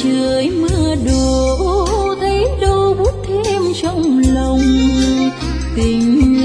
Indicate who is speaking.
Speaker 1: trời mưa đổ thấy đâu buốt thêm trong lòng tình